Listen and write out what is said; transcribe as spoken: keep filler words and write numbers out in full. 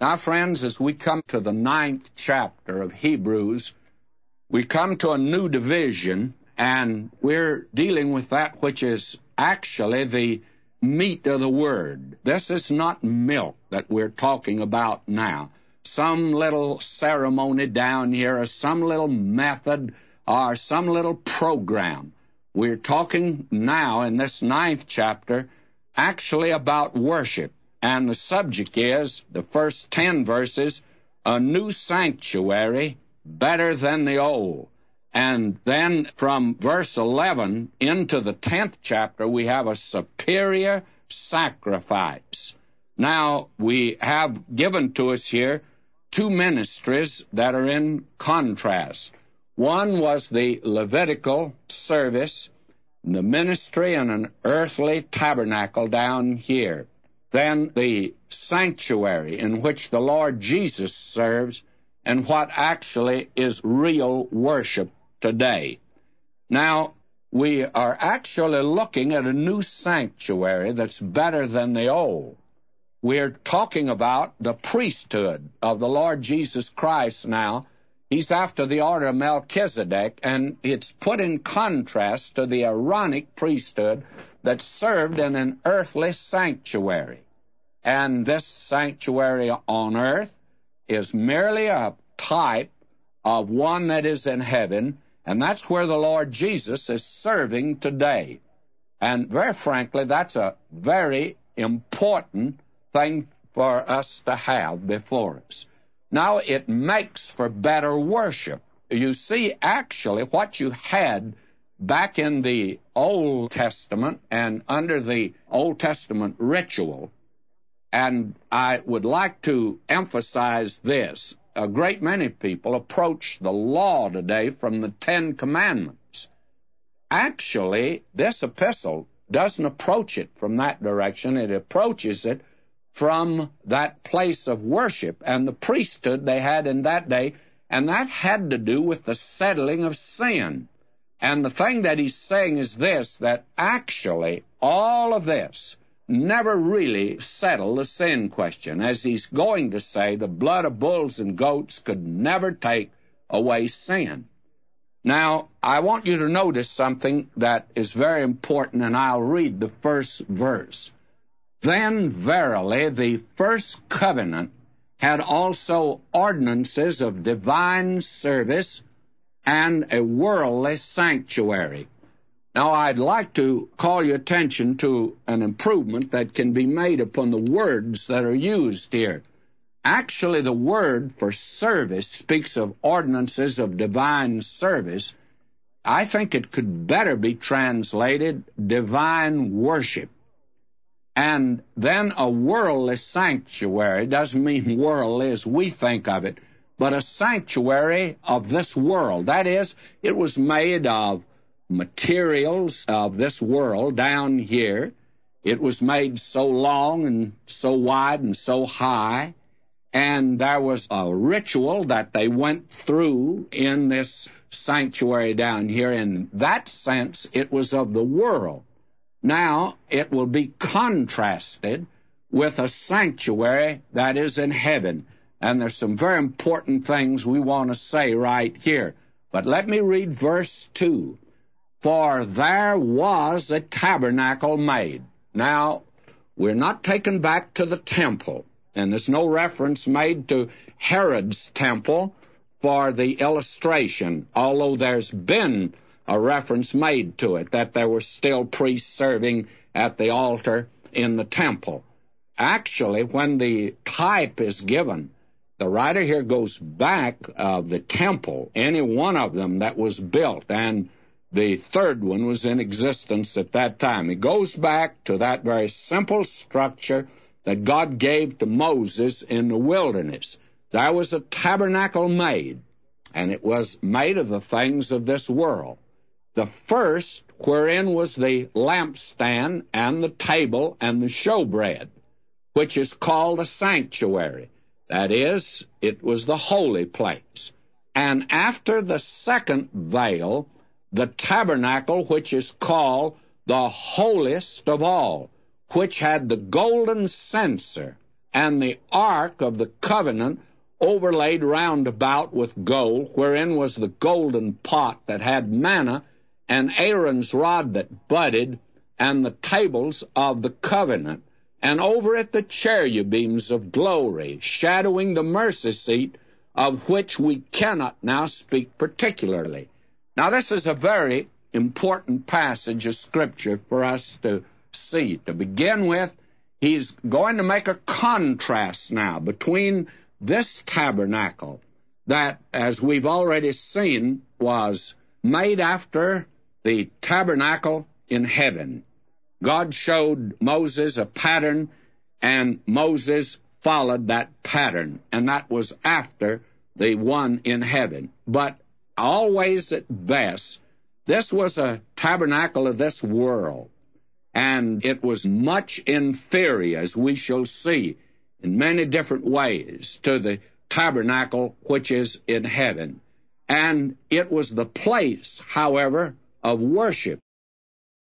Now, friends, as we come to the ninth chapter of Hebrews, we come to a new division, and we're dealing with that which is actually the meat of the Word. This is not milk that we're talking about now. Some little ceremony down here, or some little method, or some little program. We're talking now in this ninth chapter actually about worship. And the subject is, the first ten verses, a new sanctuary better than the old. And then from verse eleven into the tenth chapter, we have a superior sacrifice. Now, we have given to us here two ministries that are in contrast. One was the Levitical service, the ministry in an earthly tabernacle down here. Then the sanctuary in which the Lord Jesus serves, and what actually is real worship today. Now, we are actually looking at a new sanctuary that's better than the old. We're talking about the priesthood of the Lord Jesus Christ now. He's after the order of Melchizedek, and it's put in contrast to the Aaronic priesthood that served in an earthly sanctuary. And this sanctuary on earth is merely a type of one that is in heaven, and that's where the Lord Jesus is serving today. And very frankly, that's a very important thing for us to have before us. Now, it makes for better worship. You see, actually, what you had back in the Old Testament and under the Old Testament ritual, and I would like to emphasize this. A great many people approach the law today from the Ten Commandments. Actually, this epistle doesn't approach it from that direction. It approaches it from that place of worship and the priesthood they had in that day, and that had to do with the settling of sin. And the thing that he's saying is this, that actually all of this never really settled the sin question. As he's going to say, the blood of bulls and goats could never take away sin. Now, I want you to notice something that is very important, and I'll read the first verse. Then verily the first covenant had also ordinances of divine service and a worldly sanctuary. Now, I'd like to call your attention to an improvement that can be made upon the words that are used here. Actually, the word for service speaks of ordinances of divine service. I think it could better be translated divine worship. And then a worldly sanctuary doesn't mean worldly as we think of it, but a sanctuary of this world. That is, it was made of materials of this world down here. It was made so long and so wide and so high, and there was a ritual that they went through in this sanctuary down here. In that sense, it was of the world. Now, it will be contrasted with a sanctuary that is in heaven, and there's some very important things we want to say right here. But let me read verse two. For there was a tabernacle made. Now, we're not taken back to the temple, and there's no reference made to Herod's temple for the illustration, although there's been a reference made to it, that there were still priests serving at the altar in the temple. Actually, when the type is given, the writer here goes back of the temple, any one of them that was built, and the third one was in existence at that time. He goes back to that very simple structure that God gave to Moses in the wilderness. There was a tabernacle made, and it was made of the things of this world. The first, wherein was the lampstand and the table and the showbread, which is called a sanctuary. That is, it was the holy place. And after the second veil, the tabernacle, which is called the holiest of all, which had the golden censer and the ark of the covenant overlaid round about with gold, wherein was the golden pot that had manna, and Aaron's rod that budded, and the tables of the covenant, and over it the cherubims of glory, shadowing the mercy seat, of which we cannot now speak particularly. Now, this is a very important passage of Scripture for us to see. To begin with, he's going to make a contrast now between this tabernacle that, as we've already seen, was made after the tabernacle in heaven. God showed Moses a pattern, and Moses followed that pattern, and that was after the one in heaven. But always at best, this was a tabernacle of this world, and it was much inferior, as we shall see, in many different ways, to the tabernacle which is in heaven. And it was the place, however, of worship.